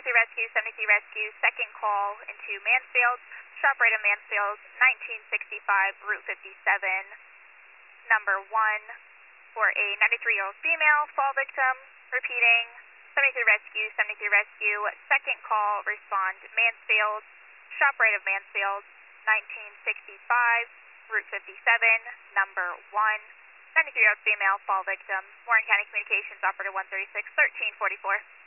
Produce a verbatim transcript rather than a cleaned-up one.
seventy-three Rescue, seventy-three Rescue, second call into Mansfield, shop right of Mansfield, nineteen sixty-five, Route fifty-seven, number one, for a ninety-three-year-old female, fall victim, repeating, seventy-three Rescue, seventy-three Rescue, second call, respond Mansfield, shop right of Mansfield, nineteen sixty-five, Route fifty-seven, number one, ninety-three-year-old female, fall victim, Warren County Communications, operator one thirty-six, thirteen forty-four.